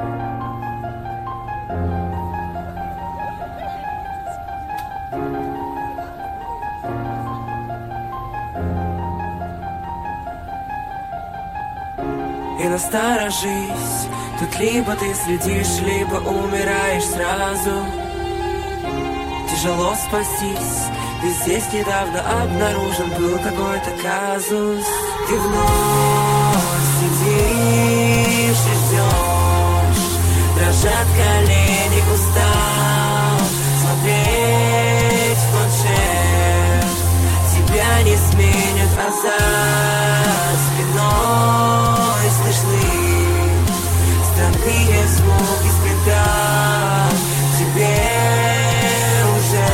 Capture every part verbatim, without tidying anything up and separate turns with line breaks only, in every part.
И насторожись, тут либо ты следишь, либо умираешь сразу. Тяжело спастись, ведь здесь недавно обнаружен был какой-то казус. Ты вновь сидишь и ждешь, дрожат колени, устал смотреть в планшет. Тебя не сменят, а за спиной слышны странные звуки спринта. Тебе уже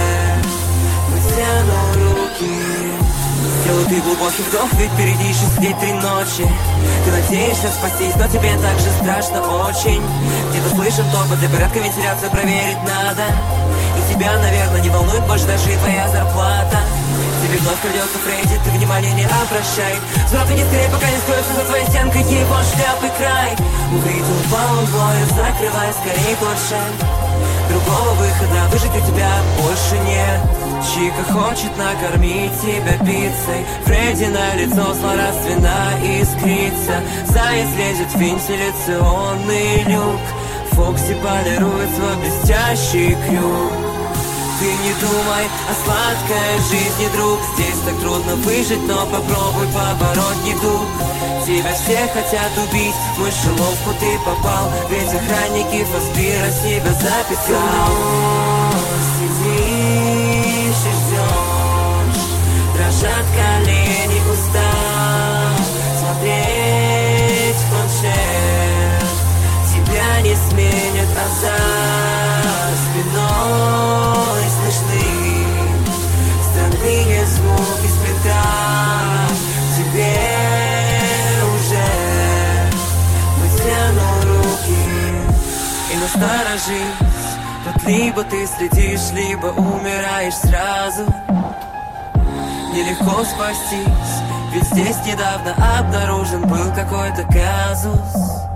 вытяну руки. Сделай ты глубокий вдох, ведь впереди еще сидеть три ночи. Ты надеешься спастись, но тебе так же страшно очень. Где-то слышен топот, для порядка вентиляцию проверить надо. И тебя, наверное, не волнует больше даже и твоя зарплата. Тебе вновь придется Фредди, ты внимания не обращай. Звонок не скорее, пока не скроется за твоей стенкой его шляпы край. Увидел баллон боя, закрывай скорее планшет. Другого выхода выжить у тебя больше нет. Чика хочет накормить тебя пиццей. Фредди на лицо злорадственно искрится. Заяц лезет в вентиляционный люк. Фокси полирует свой блестящий крюк. Ты не думай о сладкой жизни, друг. Здесь так трудно выжить, но попробуй побороть недуг. Тебя все хотят убить, в мышеловку ты попал. Ведь охранники Фосбира себя записал. Сидишь и ждешь, дрожат колени, устал смотреть в планшет. Тебя не сменят, а за спиной слышны странные звуки спринта. Тебе уже вытяну руки. И насторожись, тут либо ты следишь, либо умираешь сразу. Нелегко спастись, ведь здесь недавно обнаружен был какой-то казус.